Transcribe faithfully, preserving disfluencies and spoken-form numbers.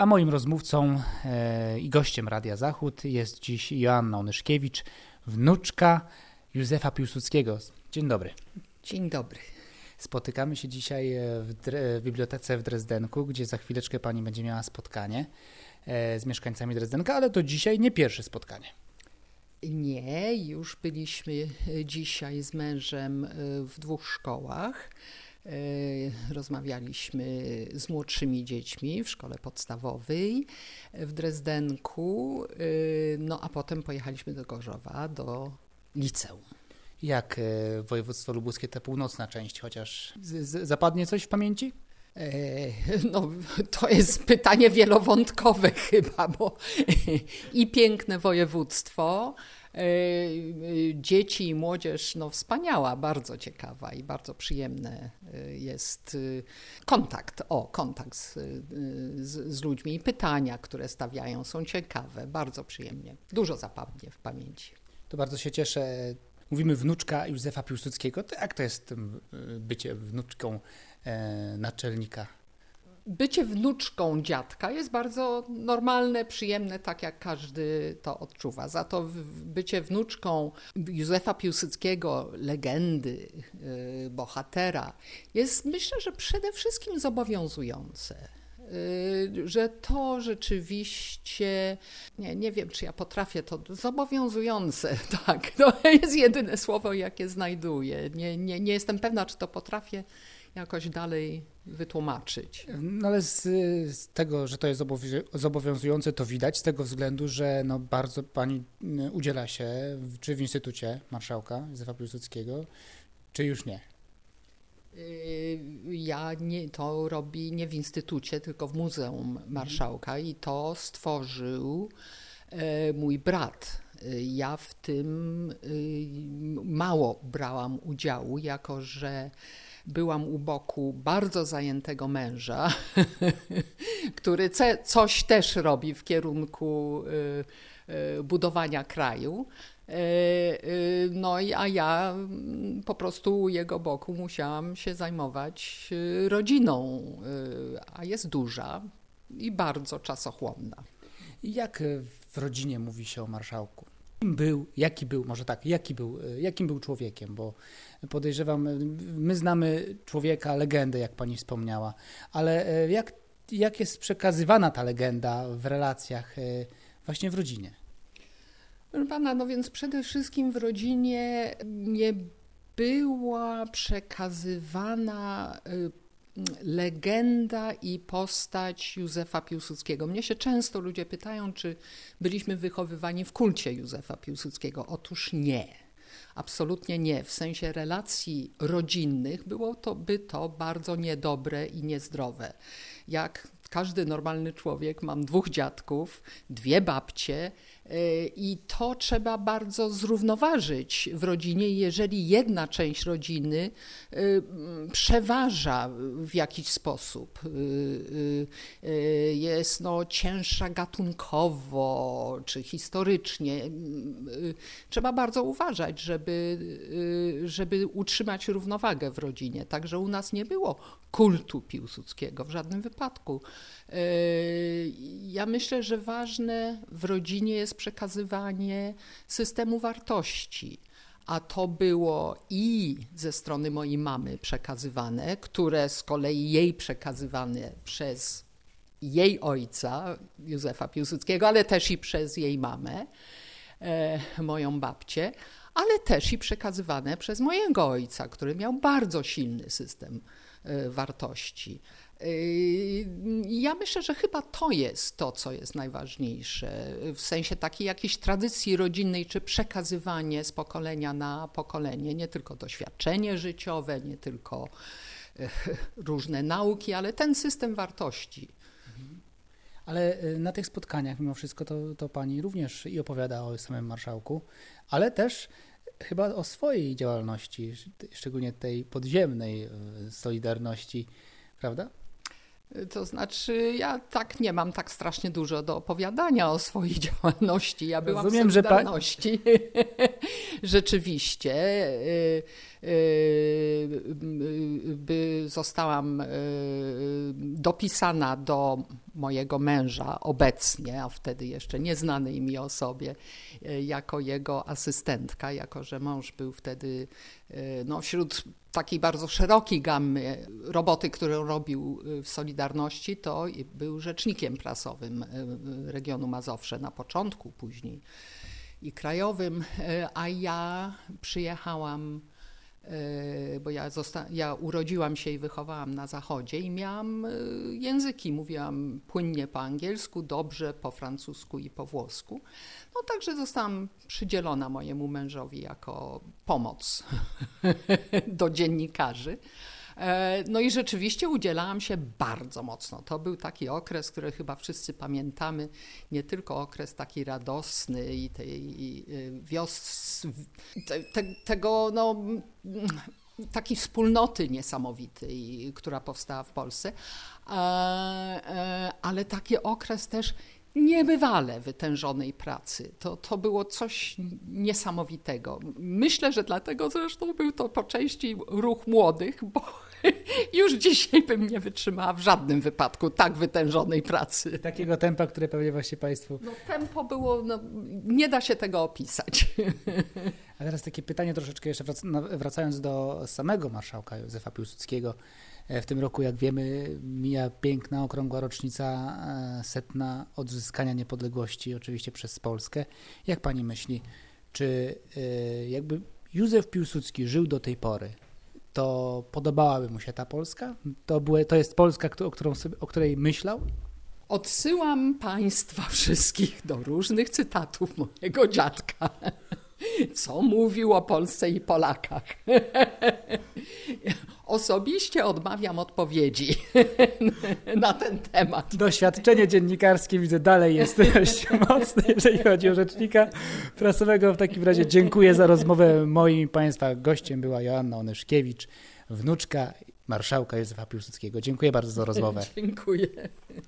A moim rozmówcą e, i gościem Radia Zachód jest dziś Joanna Onyszkiewicz, wnuczka Józefa Piłsudskiego. Dzień dobry. Dzień dobry. Spotykamy się dzisiaj w, Dre- w bibliotece w Drezdenku, gdzie za chwileczkę pani będzie miała spotkanie e, z mieszkańcami Drezdenka, ale to dzisiaj nie pierwsze spotkanie. Nie, już byliśmy dzisiaj z mężem w dwóch szkołach. Rozmawialiśmy z młodszymi dziećmi w szkole podstawowej w Drezdenku, no a potem pojechaliśmy do Gorzowa, do liceum. Jak e, województwo lubuskie, ta północna część, chociaż z, z, zapadnie coś w pamięci? No, to jest pytanie wielowątkowe chyba, bo i piękne województwo, dzieci i młodzież, no wspaniała, bardzo ciekawa i bardzo przyjemny jest kontakt, o kontakt z, z, z ludźmi i pytania, które stawiają, są ciekawe, bardzo przyjemnie, dużo zapadnie w pamięci. To bardzo się cieszę. Mówimy wnuczka Józefa Piłsudskiego. To jak to jest tym bycie wnuczką e, naczelnika? Bycie wnuczką dziadka jest bardzo normalne, przyjemne, tak jak każdy to odczuwa. Za to bycie wnuczką Józefa Piłsudskiego, legendy, yy, bohatera, jest, myślę, że przede wszystkim zobowiązujące. Że to rzeczywiście, nie, nie wiem, czy ja potrafię to, zobowiązujące, tak, to jest jedyne słowo, jakie znajduję. Nie, nie, nie jestem pewna, czy to potrafię jakoś dalej wytłumaczyć. No ale z, z tego, że to jest zobowiązujące, to widać z tego względu, że no bardzo pani udziela się w, czy w Instytucie Marszałka Józefa Piłsudskiego, czy już nie? Ja nie, to robi nie w Instytucie, tylko w Muzeum Marszałka i to stworzył mój brat. Ja w tym mało brałam udziału, jako że byłam u boku bardzo zajętego męża, który coś też robi w kierunku budowania kraju. No a ja po prostu u jego boku musiałam się zajmować rodziną, a jest duża i bardzo czasochłonna. Jak w rodzinie mówi się o marszałku? Kim był, jaki był, może tak, jaki był, jakim był człowiekiem, bo podejrzewam, my znamy człowieka, legendę, jak pani wspomniała, ale jak, jak jest przekazywana ta legenda w relacjach właśnie w rodzinie? Proszę pana, no więc przede wszystkim w rodzinie nie była przekazywana legenda i postać Józefa Piłsudskiego. Mnie się często ludzie pytają, czy byliśmy wychowywani w kulcie Józefa Piłsudskiego. Otóż nie. Absolutnie nie. W sensie relacji rodzinnych było to, by to bardzo niedobre i niezdrowe. Jak każdy normalny człowiek, mam dwóch dziadków, dwie babcie i to trzeba bardzo zrównoważyć w rodzinie. Jeżeli jedna część rodziny przeważa w jakiś sposób, jest no cięższa gatunkowo czy historycznie, trzeba bardzo uważać, żeby, żeby utrzymać równowagę w rodzinie. Także u nas nie było kultu Piłsudskiego w żadnym wypadku. Ja myślę, że ważne w rodzinie jest przekazywanie systemu wartości, a to było i ze strony mojej mamy przekazywane, które z kolei jej przekazywane przez jej ojca, Józefa Piłsudskiego, ale też i przez jej mamę, moją babcię, ale też i przekazywane przez mojego ojca, który miał bardzo silny system wartości. Ja myślę, że chyba to jest to, co jest najważniejsze, w sensie takiej jakiejś tradycji rodzinnej, czy przekazywanie z pokolenia na pokolenie, nie tylko doświadczenie życiowe, nie tylko różne nauki, ale ten system wartości. Ale na tych spotkaniach mimo wszystko to, to pani również i opowiada o samym marszałku, ale też chyba o swojej działalności, szczególnie tej podziemnej Solidarności, prawda? To znaczy, ja tak nie mam tak strasznie dużo do opowiadania o swojej działalności. Ja byłam Rozumiem, w Solidarności. Że pa... Rzeczywiście. by zostałam dopisana do mojego męża obecnie, a wtedy jeszcze nieznanej mi osobie, jako jego asystentka, jako że mąż był wtedy no, wśród takiej bardzo szerokiej gammy roboty, którą robił w Solidarności, to był rzecznikiem prasowym regionu Mazowsze na początku, później i krajowym, a ja przyjechałam, bo ja, zosta- ja urodziłam się i wychowałam na Zachodzie i miałam języki, mówiłam płynnie po angielsku, dobrze po francusku i po włosku. No także zostałam przydzielona mojemu mężowi jako pomoc do dziennikarzy. No i rzeczywiście udzielałam się bardzo mocno. To był taki okres, który chyba wszyscy pamiętamy, nie tylko okres taki radosny i tej wios... Te, te, tego, no, takiej wspólnoty niesamowitej, która powstała w Polsce, ale taki okres też niebywale wytężonej pracy. To, to było coś niesamowitego. Myślę, że dlatego zresztą był to po części ruch młodych, bo już dzisiaj bym nie wytrzymała w żadnym wypadku tak wytężonej pracy. Takiego tempa, które pewnie właśnie Państwu... No tempo było, no, nie da się tego opisać. A teraz takie pytanie troszeczkę jeszcze wracając do samego marszałka Józefa Piłsudskiego. W tym roku, jak wiemy, mija piękna, okrągła rocznica setna odzyskania niepodległości, oczywiście przez Polskę. Jak pani myśli, czy jakby Józef Piłsudski żył do tej pory, to podobałaby mu się ta Polska? To, były, to jest Polska, o, którą sobie, o której myślał? Odsyłam Państwa wszystkich do różnych cytatów mojego dziadka, co mówił o Polsce i Polakach. Osobiście odmawiam odpowiedzi na ten temat. Doświadczenie dziennikarskie, widzę, dalej jest dość mocne, jeżeli chodzi o rzecznika prasowego. W takim razie dziękuję za rozmowę. Moim Państwa gościem była Joanna Onyszkiewicz, wnuczka marszałka Józefa Piłsudskiego. Dziękuję bardzo za rozmowę. Dziękuję.